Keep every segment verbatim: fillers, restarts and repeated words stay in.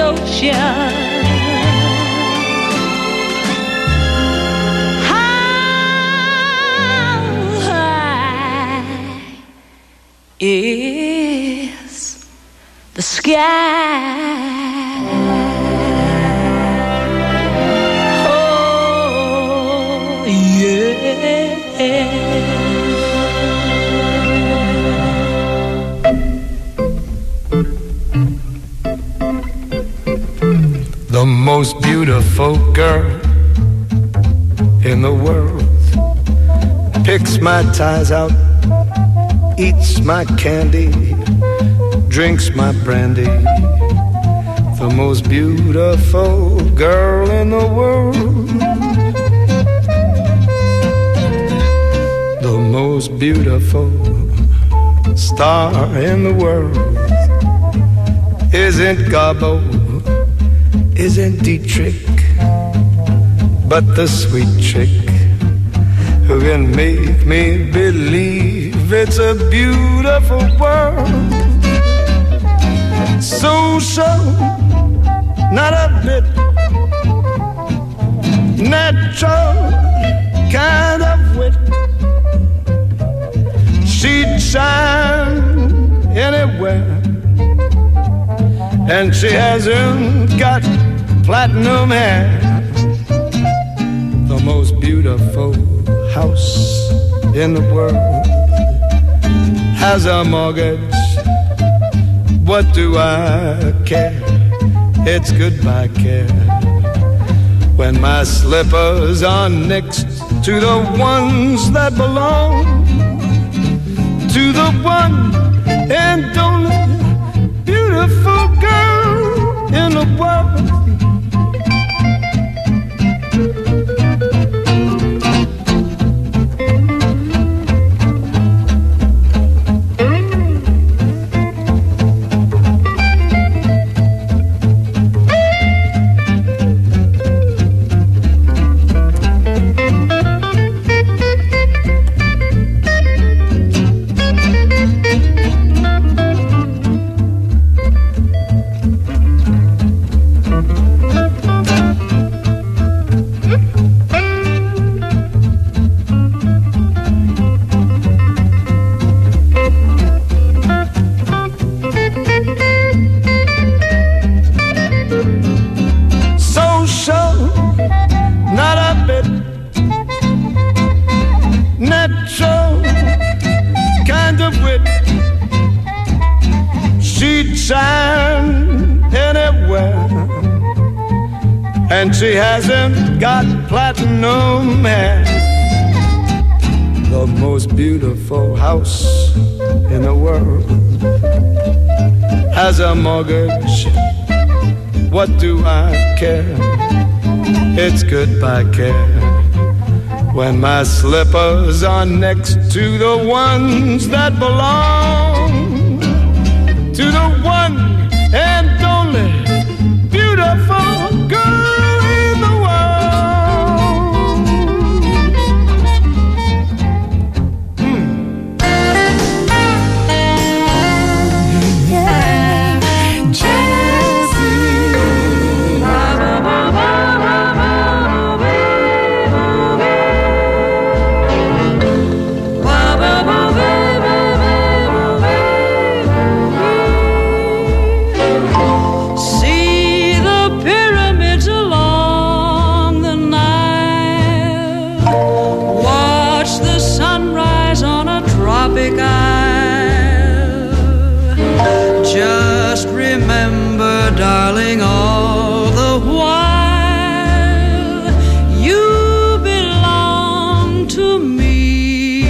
ocean. How high is the sky? Oh, yeah. The most beautiful girl in the world picks my ties out, eats my candy, drinks my brandy. The most beautiful girl in the world. The most beautiful star in the world isn't Garbo, isn't Dietrich, but the sweet chick who can make me believe it's a beautiful world. Social, not a bit. Natural kind of wit. She'd shine anywhere, and she hasn't got platinum hair. The most beautiful house in the world has a mortgage. What do I care? It's goodbye care. When my slippers are next to the ones that belong to the one and only beautiful girl in the world. And she hasn't got platinum hair. The most beautiful house in the world has a mortgage. What do I care? It's goodbye care. When my slippers are next to the ones that belong to the one and only beautiful girl. Darling, all the while you belong to me.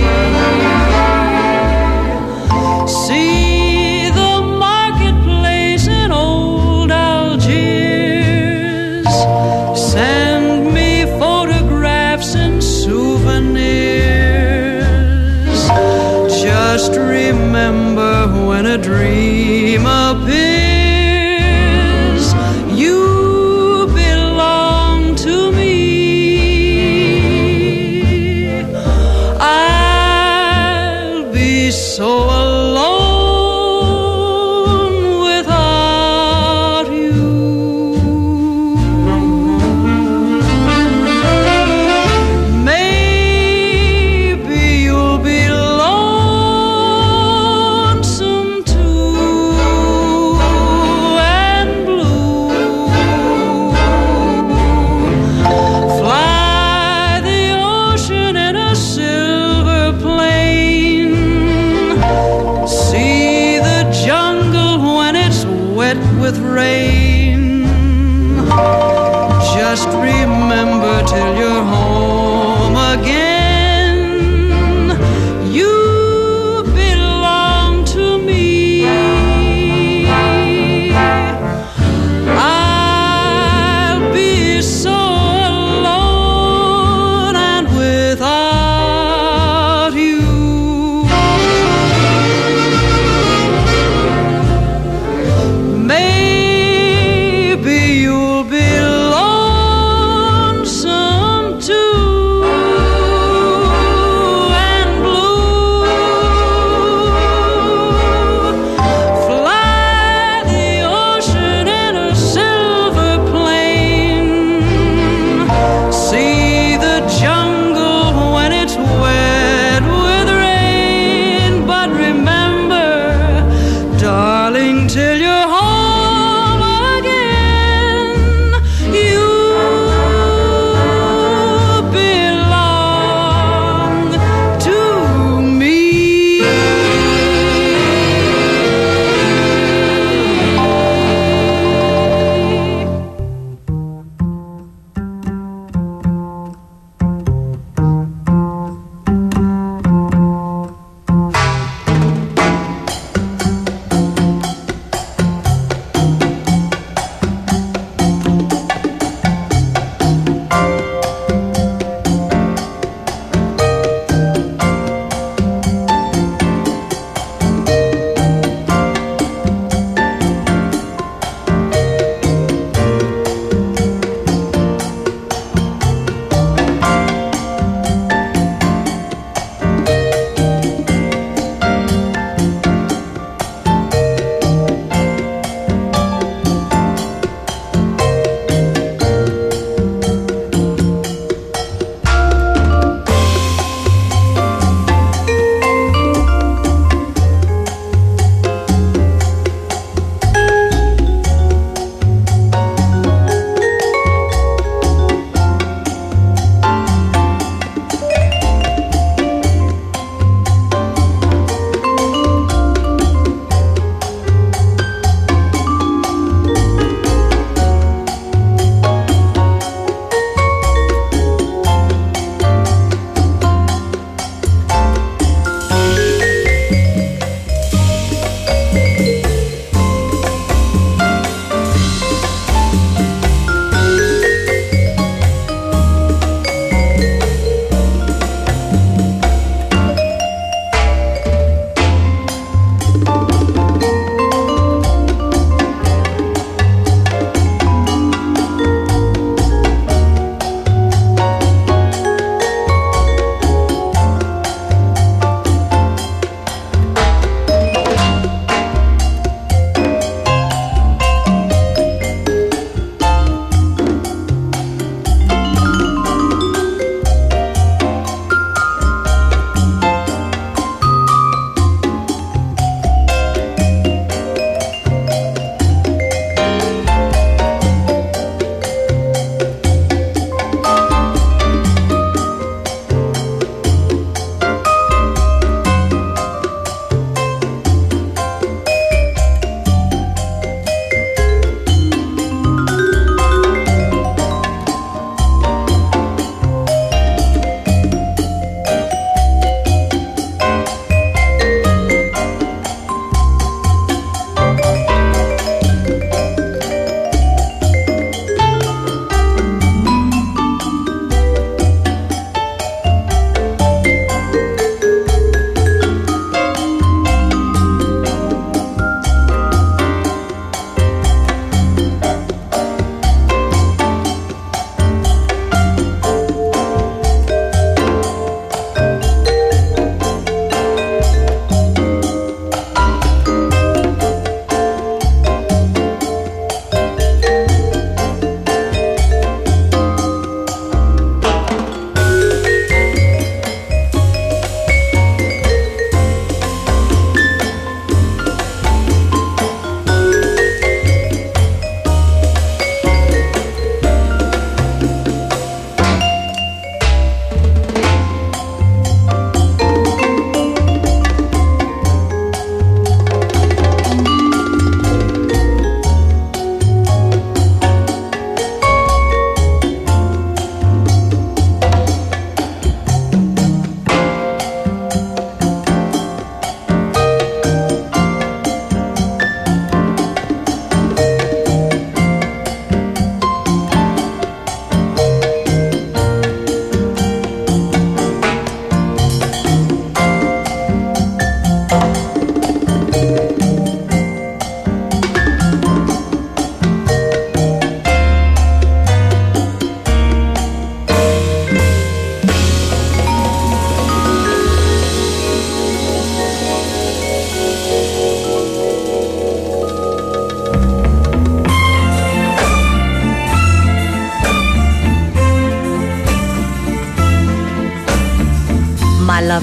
See the marketplace in old Algiers. Send me photographs and souvenirs. Just remember when a dream appears. So alone without you.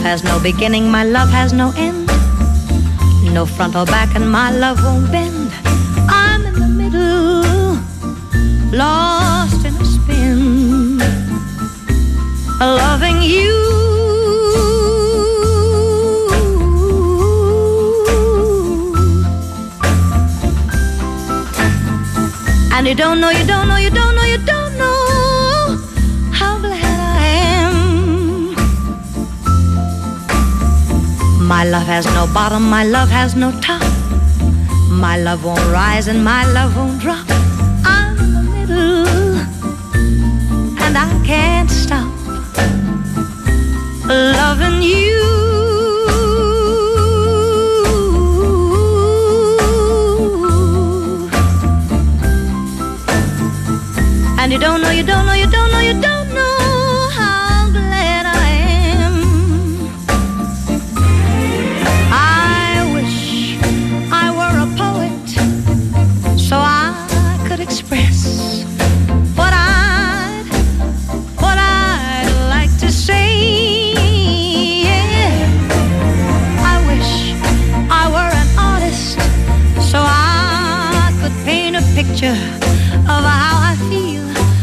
has no beginning, my love has no end. No front or back, and my love won't bend. I'm in the middle, lost in a spin, loving you. And you don't know, you don't know, you don't know, you don't know how glad I am. My love has no bottom, my love has no top. My love won't rise and my love won't drop. I'm in the middle and I can't stop loving you. And you don't know, you don't know, you don't know, you don't know how glad I am. I wish I were a poet so I could express what I'd, what I'd like to say. Yeah. I wish I were an artist so I could paint a picture of how I feel.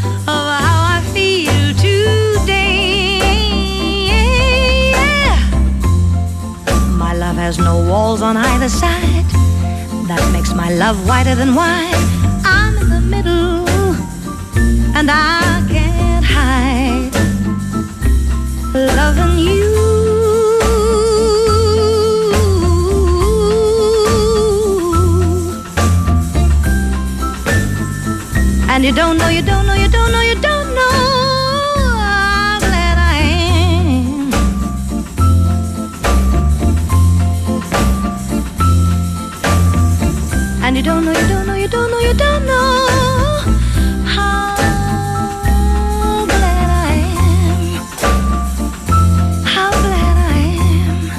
There's no walls on either side. That makes my love whiter than wine. I'm in the middle and I can't hide loving you. And you don't know, you don't know, you don't know, you don't know how glad I am. And you don't know, you don't know, you don't know, you don't know how glad I am. How glad I am.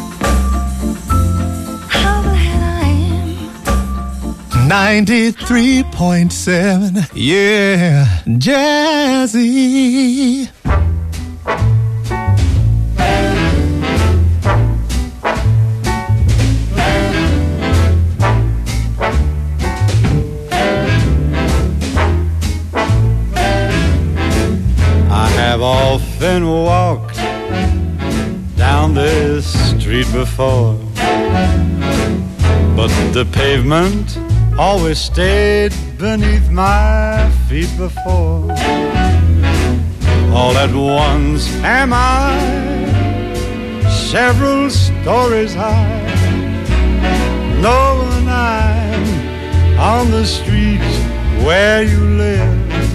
How glad I am. ninety-three point seven, yeah, Jazzy. I've often walked down this street before, but the pavement always stayed beneath my feet before. All at once am I several stories high, knowing I'm on the street where you live.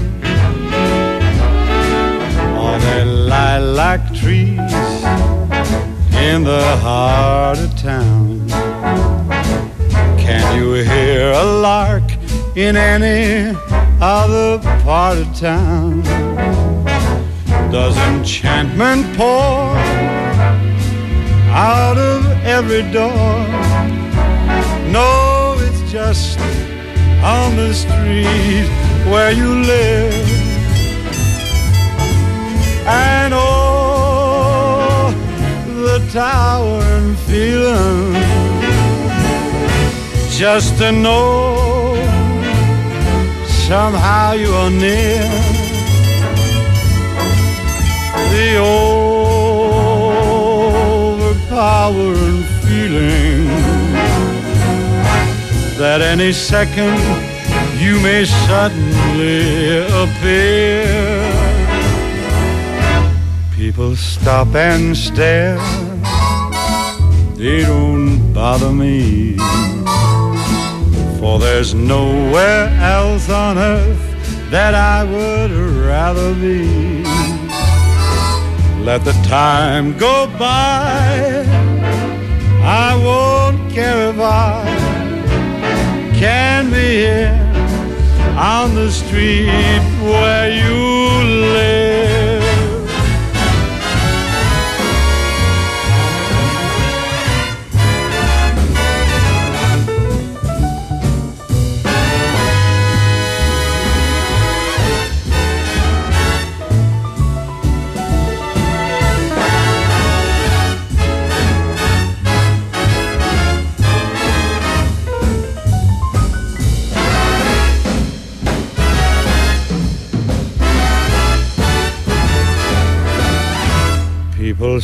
All the lilac trees in the heart of town. Can you hear a lark in any other part of town? Does enchantment pour out of every door? No, it's just on the street where you live. And oh, the tower and feeling, just to know somehow you are near. The overpowering feeling that any second you may suddenly appear. People stop and stare, they don't bother me, for there's nowhere else on earth that I would rather be. Let the time go by, I won't care if I can be here on the street where you live.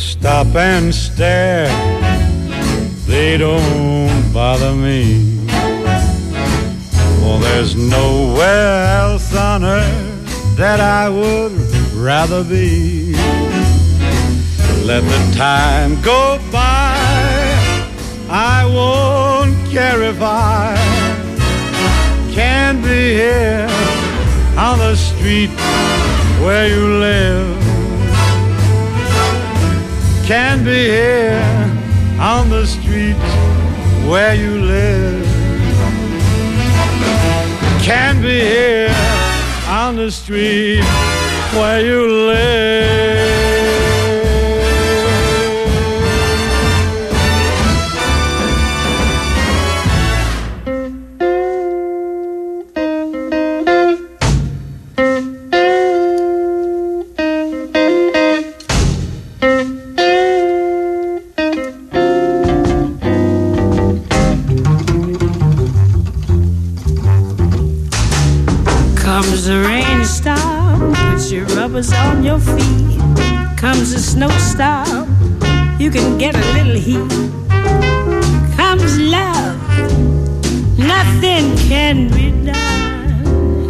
stop and stare, they don't bother me. For there's nowhere else on earth that I would rather be. Let the time go by, I won't care if I can't be here on the street where you live. Can't be here on the street where you live. Can't be here on the street where you live. Comes a rainstorm, puts your rubbers on your feet. Comes a snowstorm, you can get a little heat. Comes love, nothing can be done.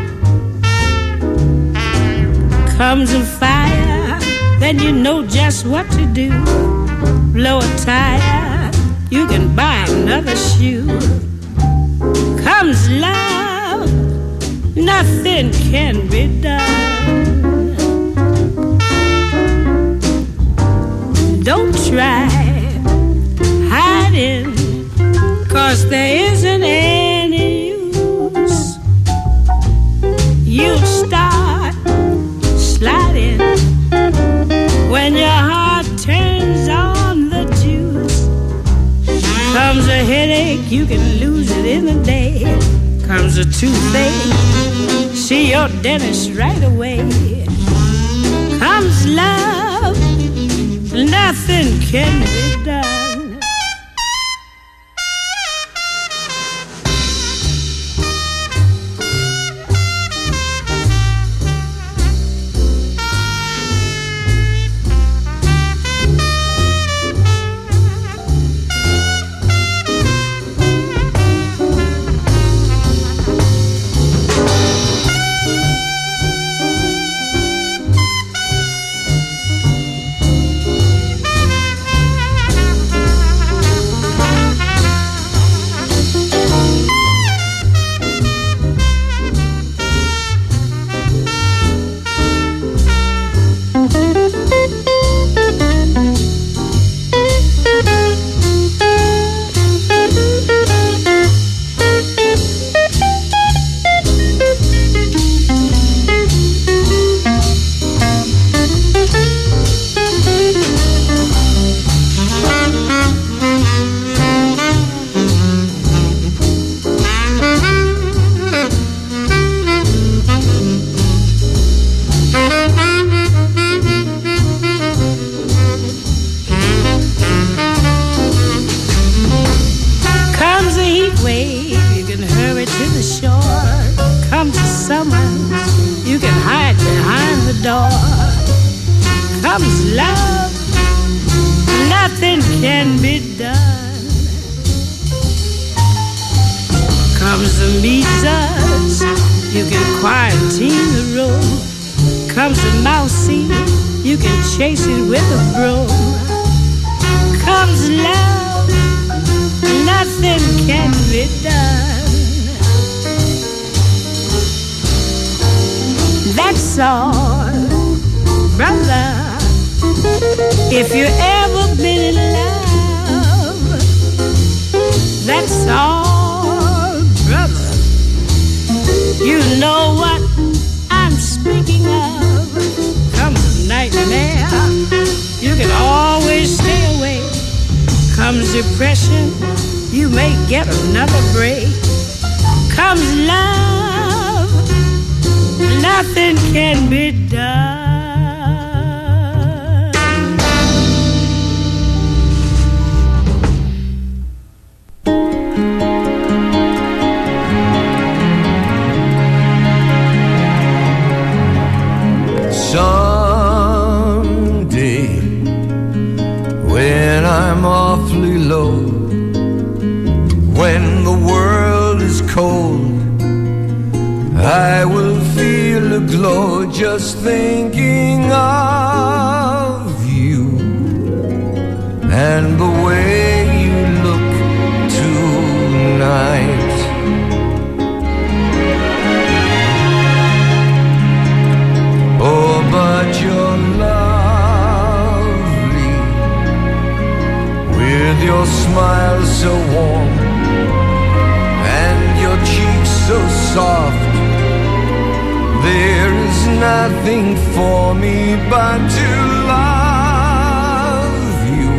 Comes a fire, then you know just what to do. Blow a tire, you can buy another shoe. Comes love, nothing can be done. Don't try hiding, 'cause there isn't any use. You'll start sliding when your heart turns on the juice. Comes a headache, you can lose it in a day. Comes a toothache, see your dentist right away. Comes love, nothing can be done. Chase it with a broom. Comes love, nothing can be done. That's all, brother. If you ever been in love, that's all, brother. You know what I'm speaking of. Comes a nightmare, you can always stay away. Comes depression, you may get another break. Comes love, nothing can be done. a glow just thinking of you and the way you look tonight. Oh, but you're lovely with your smile so warm and your cheeks so soft. There is nothing for me but to love you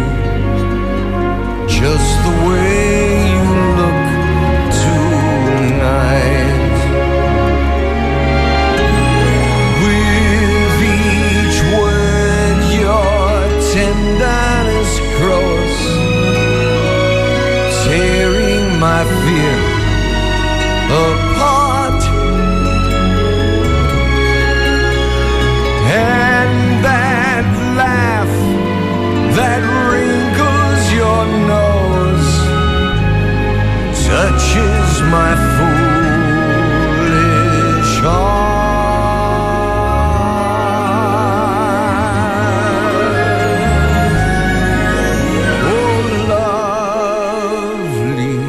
just the way you look tonight. With each word your tenderness grows, tearing my fear apart. And that laugh that wrinkles your nose touches my foolish heart. Oh, lovely,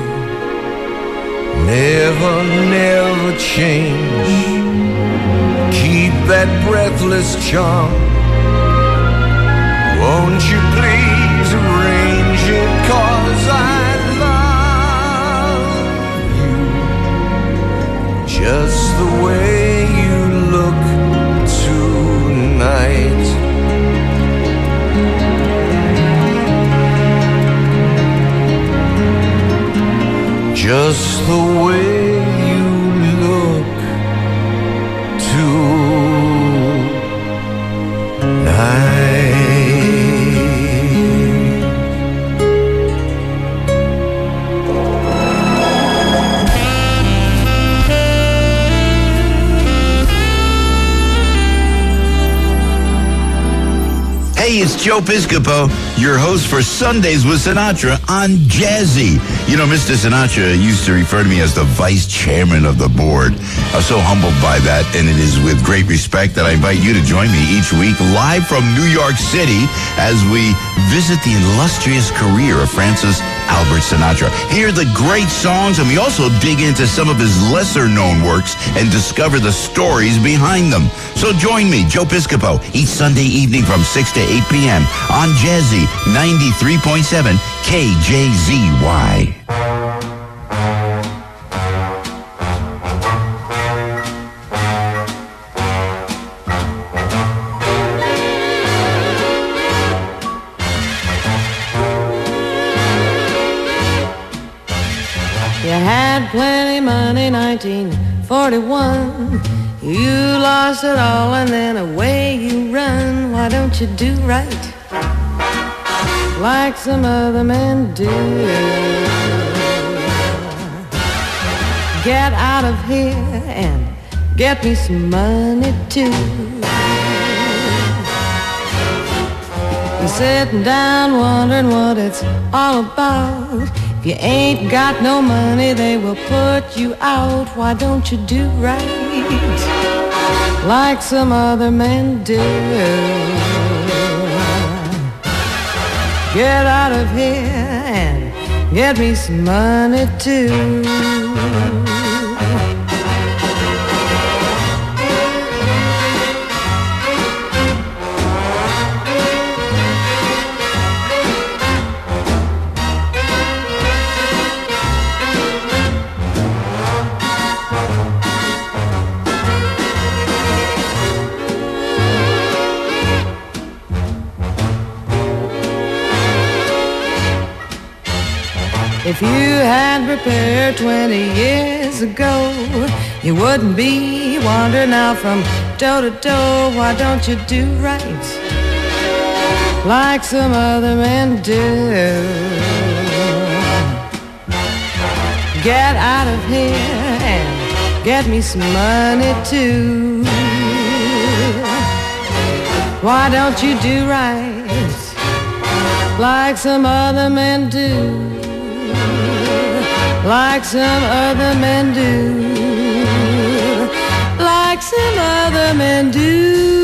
never, never change. Keep that breathless charm. Won't you please arrange it, 'cause I love you just the way you look tonight. Just the way you look tonight. Hey, it's Joe Piscopo, your host for Sundays with Sinatra on Jazzy. You know, Mister Sinatra used to refer to me as the vice chairman of the board. I'm so humbled by that, and it is with great respect that I invite you to join me each week live from New York City as we visit the illustrious career of Francis Albert Sinatra. Hear the great songs, and we also dig into some of his lesser-known works and discover the stories behind them. So join me, Joe Piscopo, each Sunday evening from six to eight p.m. on Jazzy ninety-three point seven K J Z Y. You had plenty money, nineteen forty-one. You lost it all and then away you run. Why don't you do right like some other men do? Get out of here and get me some money too. You're sitting down wondering what it's all about. If you ain't got no money, they will put you out. Why don't you do right like some other men do? Get out of here and get me some money too. If you had prepared twenty years ago, you wouldn't be wandering out from door to door. Why don't you do right like some other men do? Get out of here and get me some money too. Why don't you do right like some other men do? Like some other men do. like some other men do.